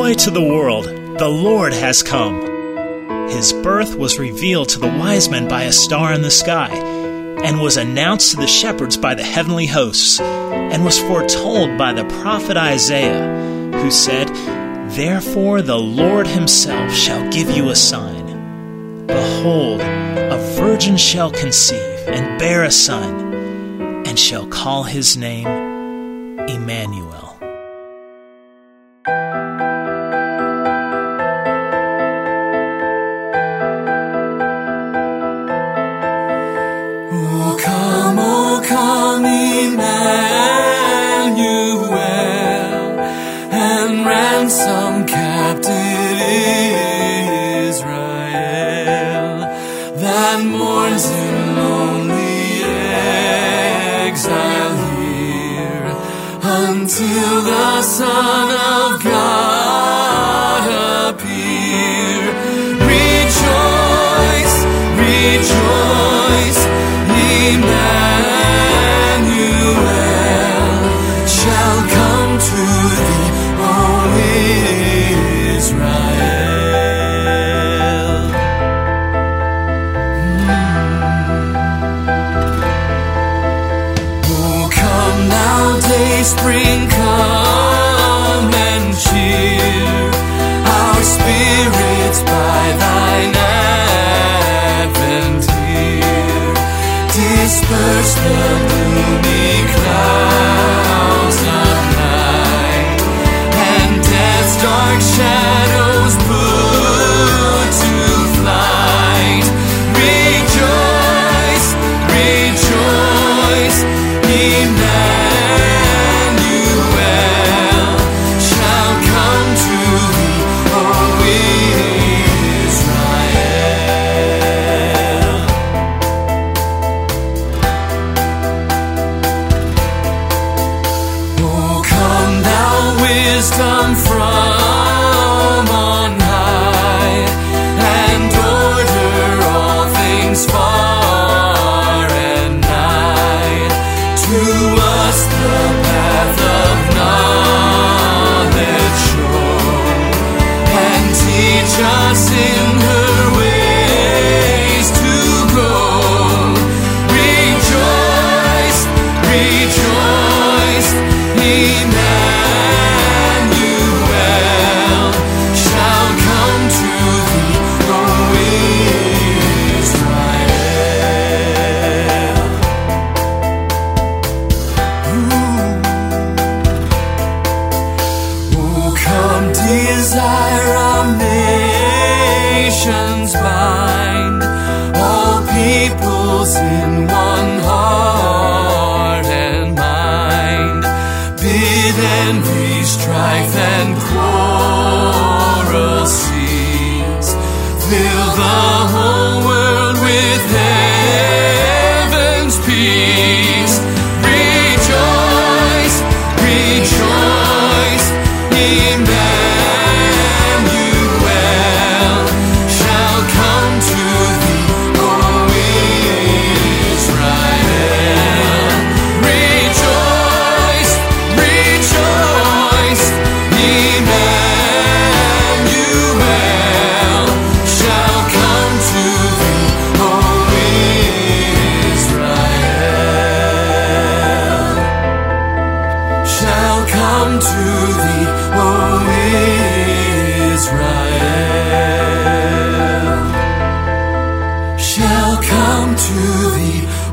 Joy to the world, the Lord has come. His birth was revealed to the wise men by a star in the sky, and was announced to the shepherds by the heavenly hosts, and was foretold by the prophet Isaiah, who said, Therefore the Lord himself shall give you a sign. Behold, a virgin shall conceive and bear a son, and shall call his name Emmanuel. O come, Emmanuel, and ransom captive Israel, that mourns in lonely exile here, until the Son of God appear. Rejoice, rejoice, Emmanuel shall come to thee, O Israel. Oh, come now, day spring, come and cheer our spirits by thine advent here. Disperse the gloomy clouds of night, and death's dark shadows put to flight. Rejoice, rejoice, Emmanuel shall come to thee, O Israel. Oh, come thou wisdom from on high, and order all things far and nigh. To us the path of knowledge show, and teach us in her ways to go. Rejoice, rejoice, Emmanuel shall come to thee, O Israel. Oh, come, desire of nations bind, all peoples in one heart and mind. Bid envy, strife, and quarrel cease. Fill the whole world with heaven's peace. Rejoice, rejoice, Emmanuel shall come to thee, O Israel. Rejoice, rejoice, Emmanuel shall come to thee, O Israel. Shall come to thee, O Israel. Shall come to thee, O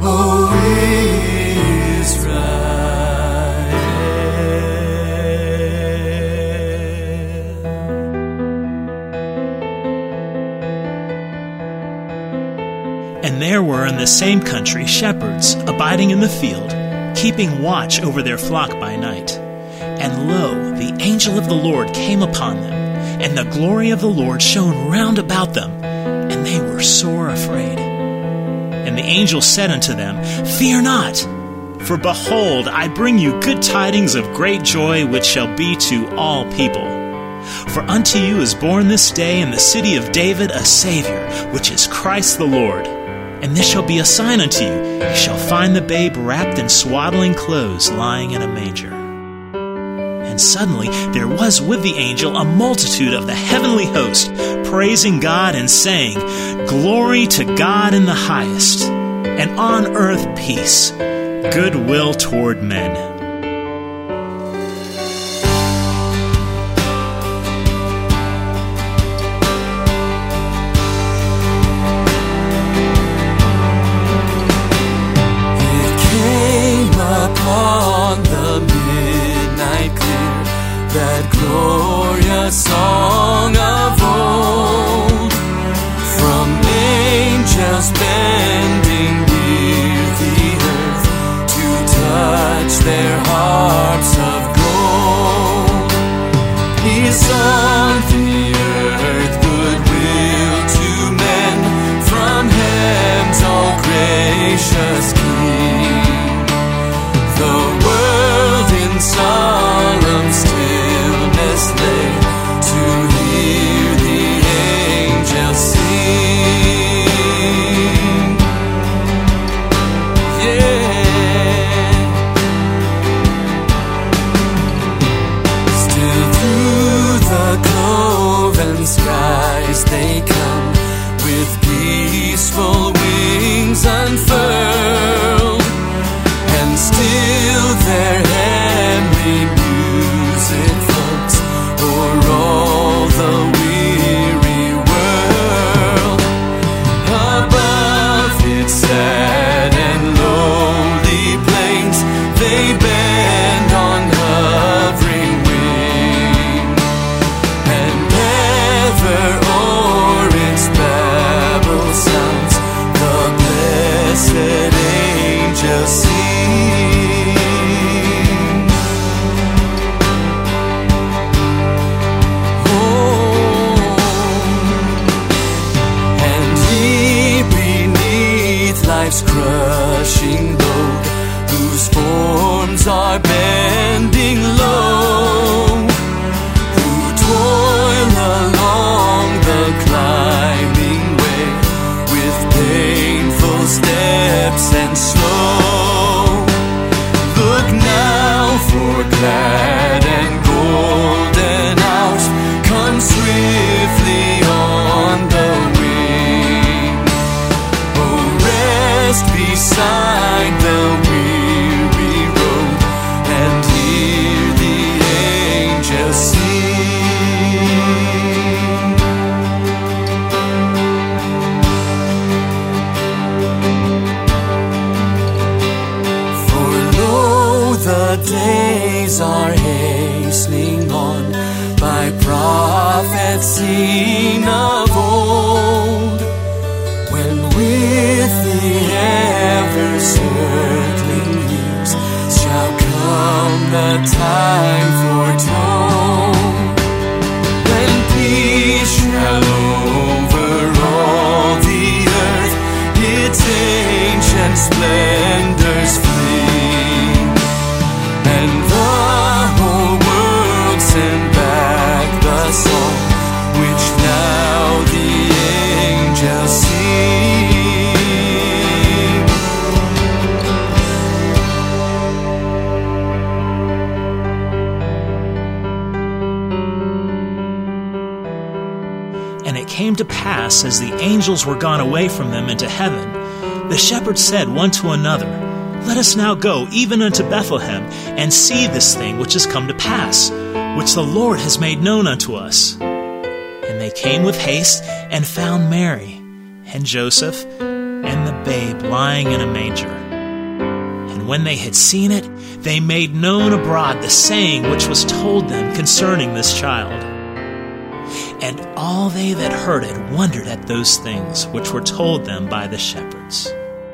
Israel. And there were in the same country shepherds abiding in the field, keeping watch over their flock by night. And lo, the angel of the Lord came upon them, and the glory of the Lord shone round about them, and they were sore afraid. And the angel said unto them, Fear not, for behold, I bring you good tidings of great joy, which shall be to all people. For unto you is born this day in the city of David a Savior, which is Christ the Lord. And this shall be a sign unto you, ye shall find the babe wrapped in swaddling clothes, lying in a manger. And And suddenly there was with the angel a multitude of the heavenly host, praising God and saying, "Glory to God in the highest, and on earth peace, goodwill toward men." On the midnight clear, that glorious song of old, from angels bending near the earth to touch their harps of gold. Peace on the earth, goodwill to men, from heaven's all gracious King. The world in solemn stillness lay to hear the angels sing. Yeah. Still through the cloven skies they come, with peaceful wings unfurled. Still their heavenly music floats o'er all the weary world. Above its sad and lonely plains, they bend on hovering wing, and ever o'er its babble sounds the blessed angels sing. Life's crushing load, whose forms are bending low, who toil along the climbing way with painful steps and slow. Look now, for glad and golden hours come swiftly on the wing. Beside the weary road, and hear the angels sing. For lo, the days are hastening on, by prophets seen of old, when with the ever-circling years shall come the time foretold, when peace shall over all the earth its ancient splendors flee, and the whole world send back the song which now the angels sing. And it came to pass, as the angels were gone away from them into heaven, the shepherds said one to another, "Let us now go even unto Bethlehem, and see this thing which has come to pass, which the Lord has made known unto us." And they came with haste, and found Mary, and Joseph, and the babe lying in a manger. And when they had seen it, they made known abroad the saying which was told them concerning this child. And all they that heard it wondered at those things which were told them by the shepherds.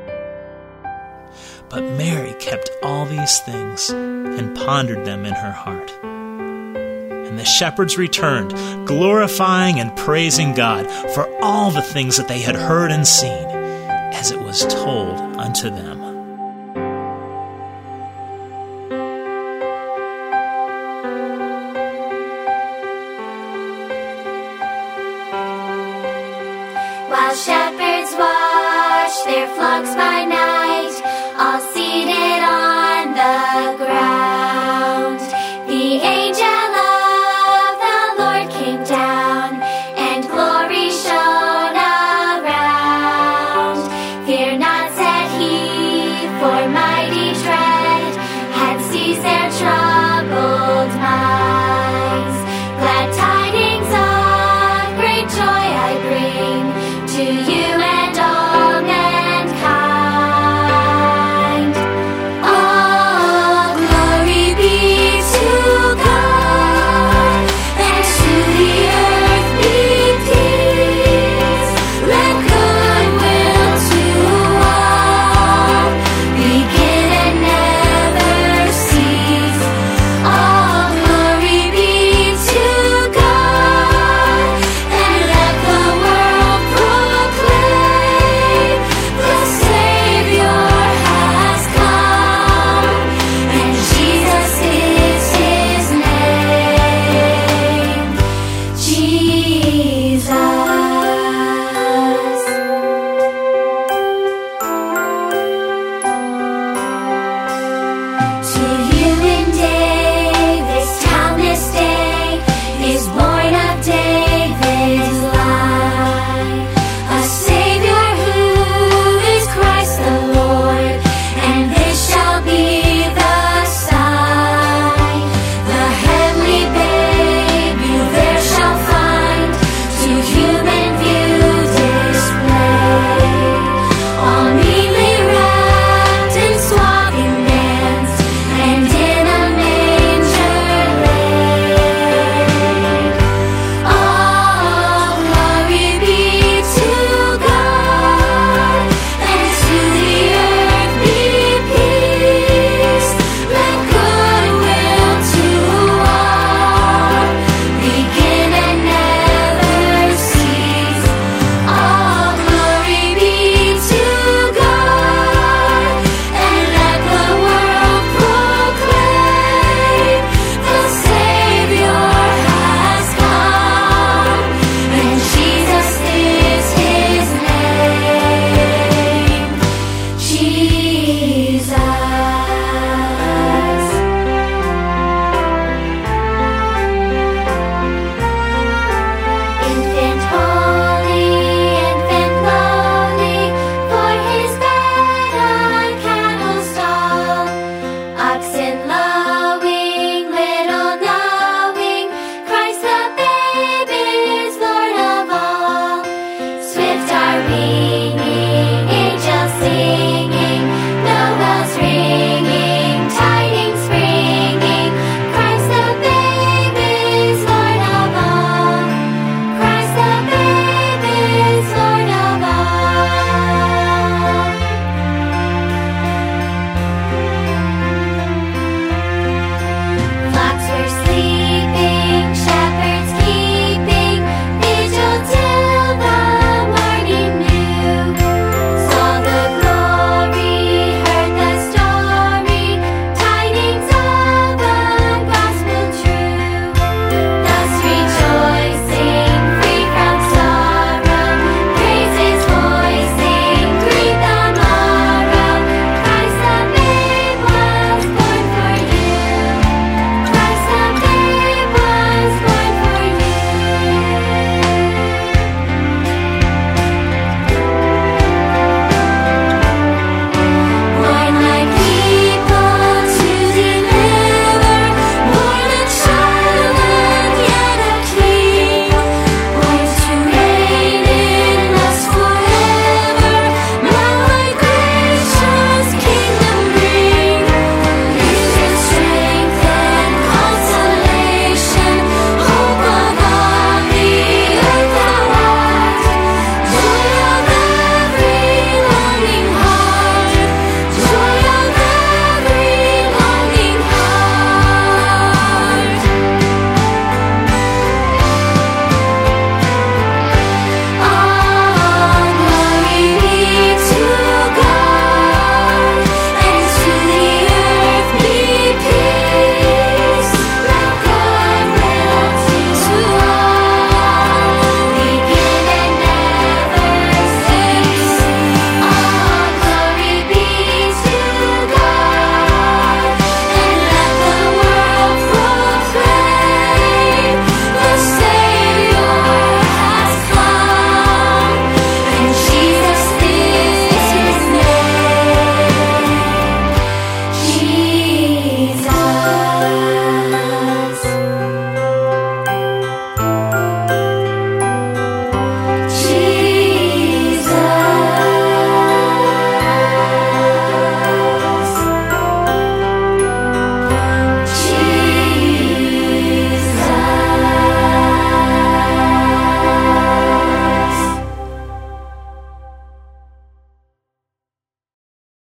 But Mary kept all these things, and pondered them in her heart. And the shepherds returned, glorifying and praising God for all the things that they had heard and seen, as it was told unto them. While shepherds watch their flocks by night,